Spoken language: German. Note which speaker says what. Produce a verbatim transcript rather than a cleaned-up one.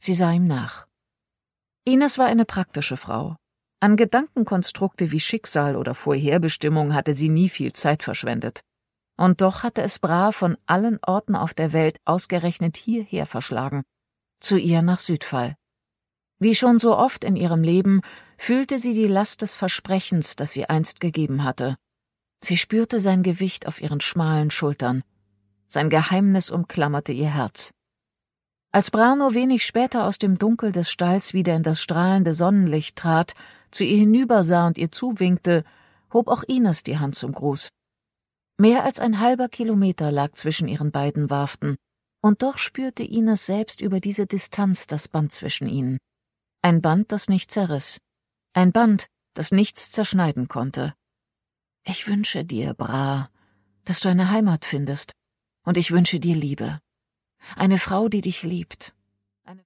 Speaker 1: Sie sah ihm nach. Ines war eine praktische Frau. An Gedankenkonstrukte wie Schicksal oder Vorherbestimmung hatte sie nie viel Zeit verschwendet. Und doch hatte es Bra von allen Orten auf der Welt ausgerechnet hierher verschlagen, zu ihr nach Südfall. Wie schon so oft in ihrem Leben fühlte sie die Last des Versprechens, das sie einst gegeben hatte. Sie spürte sein Gewicht auf ihren schmalen Schultern. Sein Geheimnis umklammerte ihr Herz. Als Bra nur wenig später aus dem Dunkel des Stalls wieder in das strahlende Sonnenlicht trat, zu ihr hinübersah und ihr zuwinkte, hob auch Ines die Hand zum Gruß. Mehr als ein halber Kilometer lag zwischen ihren beiden Warften, und doch spürte Ines selbst über diese Distanz das Band zwischen ihnen. Ein Band, das nicht zerriss. Ein Band, das nichts zerschneiden konnte. »Ich wünsche dir, Bra, dass du eine Heimat findest, und ich wünsche dir Liebe. Eine Frau, die dich liebt,